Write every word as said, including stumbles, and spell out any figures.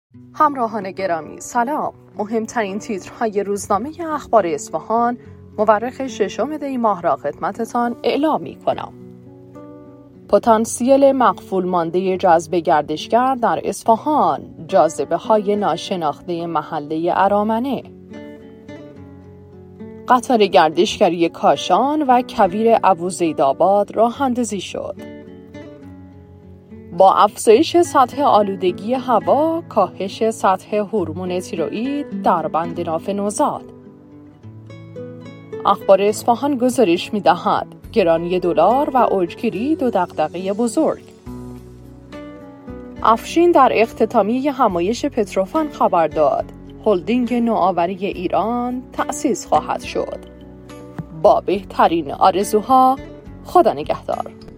همراهان گرامی سلام. مهمترین تیترهای روزنامه اخبار اصفهان مورخ ششم دی ماه را خدمتتان اعلام می کنم. پتانسیل مقفول مانده جذب گردشگر در اصفهان، جاذبه های ناشناخته محله ارامنه. قطار گردشگری کاشان و کویر ابوزیدآباد راه اندازی شد. با افزایش سطح آلودگی هوا، کاهش سطح هورمون تیروئید در بند ناف نوزاد. اخبار اصفهان گزارش می‌دهد گرانی دلار و اوجگیری دو دغدغه بزرگ. افشین در اختتامیه همایش پتروفن خبر داد هلدینگ نوآوری ایران تأسیس خواهد شد. با بهترین آرزوها، خدا نگهدار.